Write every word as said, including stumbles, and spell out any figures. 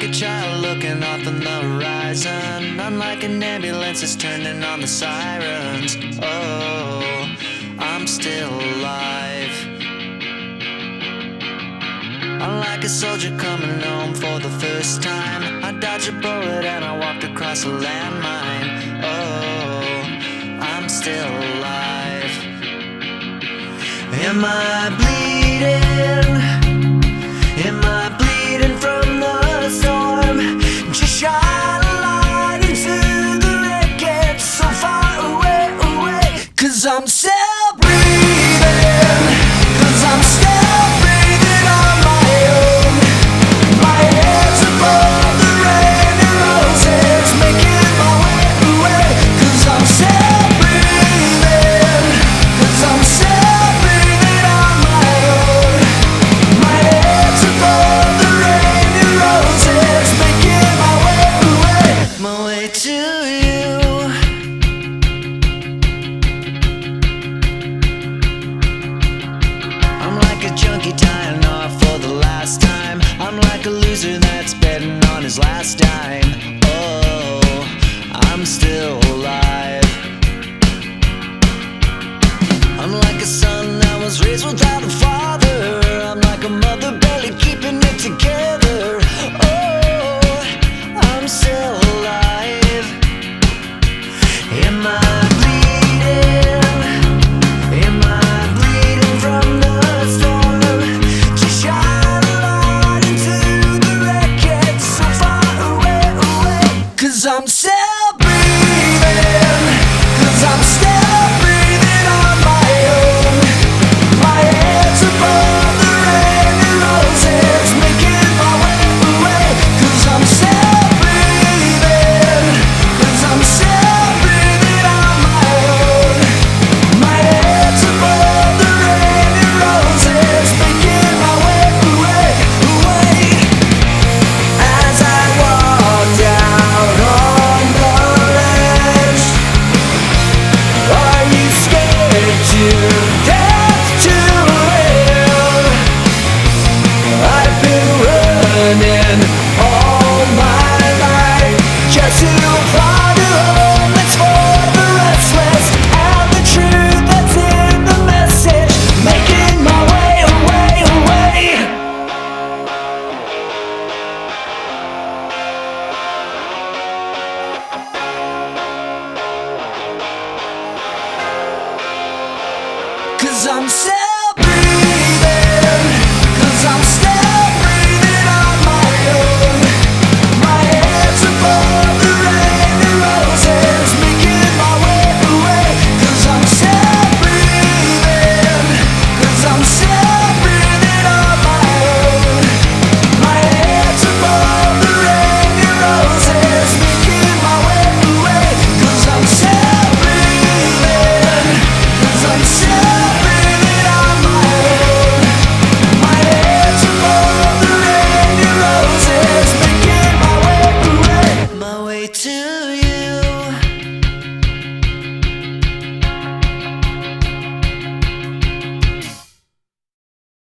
like a child looking off on the horizon. I'm like an ambulance that's turning on the sirens. Oh, I'm still alive. I'm like a soldier coming home for the first time. I dodged a bullet and I walked across a landmine. Oh, I'm still alive. Am I bleeding? Am I bleeding from the storm? Just shine a light into the wreckage so far away, away. Cause I'm still breathing. Cause I'm still breathing on my own. My head's above the rain and roses, making my way away. Cause I'm still breathing. Cause I'm still breathing on my own. My head's above the rain and roses, making my way away. My way to you. I'm like a junkie tying off for the last time. I'm like a loser that's betting on his last dime. Oh, I'm still alive. I'm like a son that was raised without a father. I'm like a mother barely keeping it together.